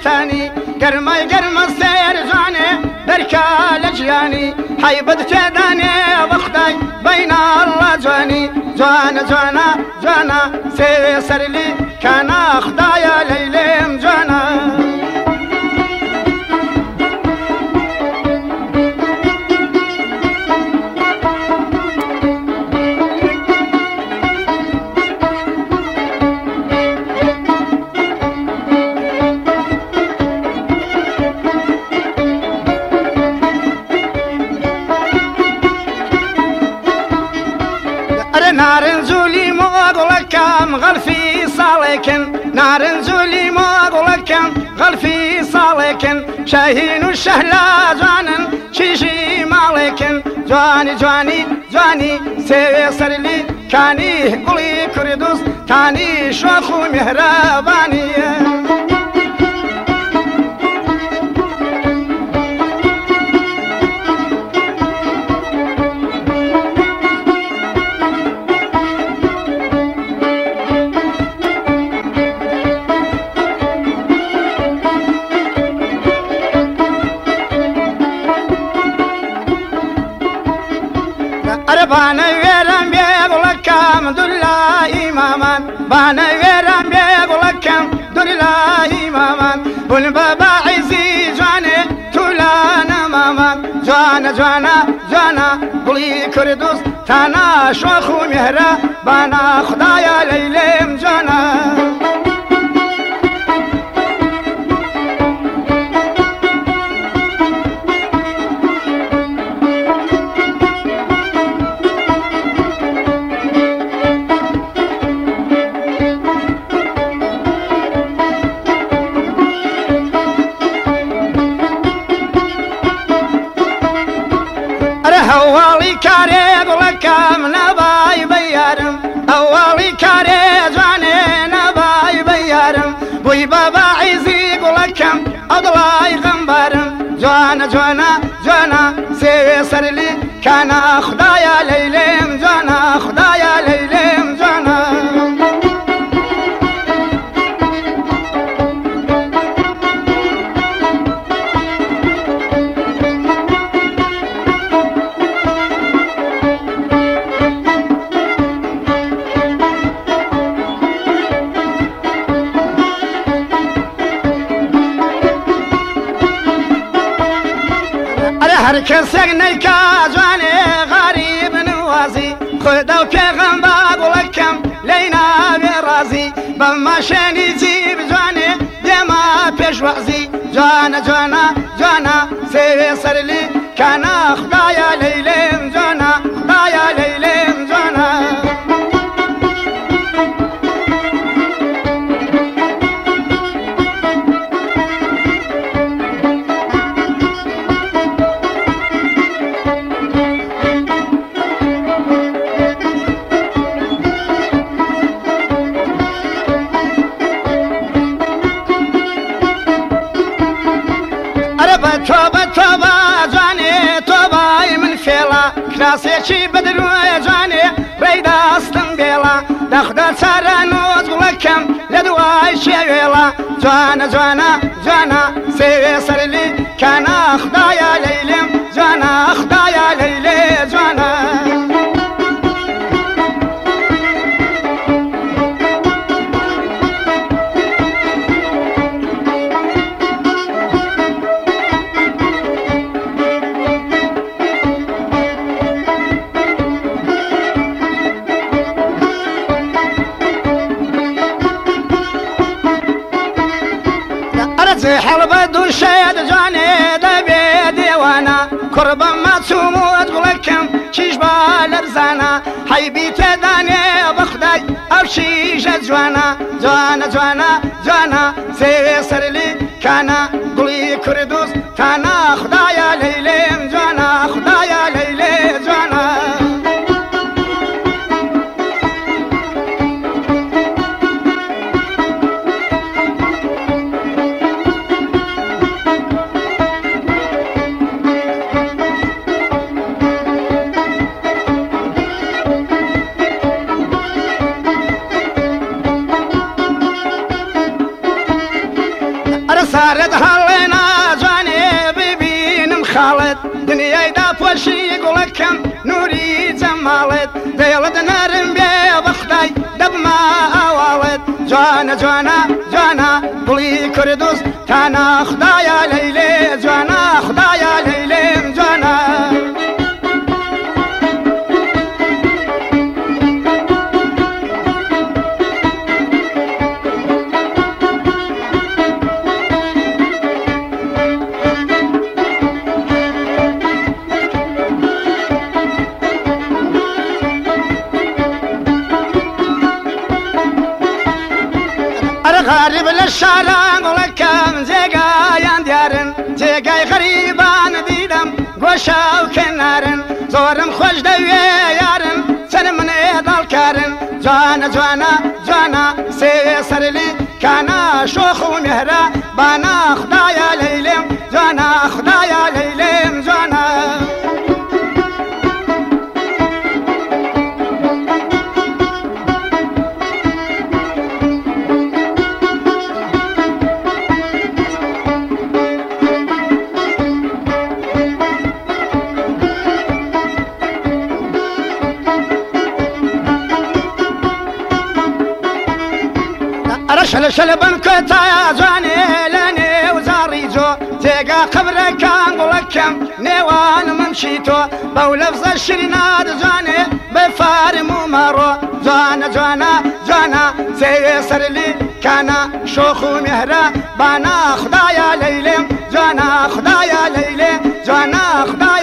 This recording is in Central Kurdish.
تاني قرمي قرم السير جواني دركا لجياني حيبت تداني بخداي بين الله جواني جوانا جوانا جوانا سيسر لي كان خدايا ليلم جوانا نار زولي موغلكم غلفي صالكن نار زولي موغلكم غلفي صالكن شاهين الشهلا جوانا شيشي مالكن جواني جواني جواني سيسر لي كاني قولي كردوس تاني شوخو مهرباني بانا ويران بيغلكم دلا إمامان بانا ويران بيغلكم دلا إمامان بن بابا عزي جواني تولانا مامان جوانا جوانا جوانا بلي كردوس تانا شوخو مهرا بانا خدايا ليلم جوانا أولي كاري قولكم نباي بيارم أولي كاري جواني نباي بيارم بوي بابا عزي قولكم أضلاي غنبارم جوانا جوانا جوانا سيسر لي كان خدايا ليلم جوانا خدايا ليلم جوانا هر کس نیکا جوانی غریب نوازی خدا و پیغمبر گلکم لینا برازی بماشینی زیب جوانی دیما پیشوازی جوانا جوانا جوانا سیسر لی کانا خدایا لیلم جوانا خدایا لیلم جوانا توبة توبة جواني توبة من فيلا كراسيشي بدلو جواني ريدا استنبيلا دخدر سارا نوز غلكم لدواي شيويلا جوانا جوانا جوانا سيسر لي كان خدايا ليلم جوانا خدايا ليلي جوانا حلبة دوشيد جاني دبي ديوانا قربا ما تسومو تقولكم شيش بالرزانا حيبي تداني بخداي او شيش جوانا جوانا جوانا جوانا سيسر لي كانا قولي كردوس تانا خدايا ليلم جوانا خدايا ليلي جوانا سار خالد دنیای دا پۆشی گوڵەکەم نوری جەماڵت دەیڵت نەرم بێ بەخدای دەبما ئاواڵت جوانە جوانە جوانە گوڵی کوردوس تانا خدایە لەیلێ جوانە خدایە لەیلێم جوانە غارب للشارع وڵەکەم جێگایان دیارن جێگای غەریبان دیدەم گۆشە و کەنارن زۆرم خۆش دەوێ یارن چەند منێ دڵکارن جوانە جوانە جوانە سێوێ سەرلی کانە شۆخ و مێهرە بانە خدایە لەیلێم جوانە خدایە لەیلێم جوانە شل بنکۆتایە جوانێ لە نێو زاڕی جۆ تێگا قبرەکان گوڵەکەم نێوان ممشی تۆ بەو لەفزە شیرینات جوانێ بە فارم و مەڕۆ جوانە جوانە جوانە سێوێ سەرلی کانە شۆخ و مێهرە بانە خدایە لەیلێم جوانە خدایە لەیلێ جوانە خدایە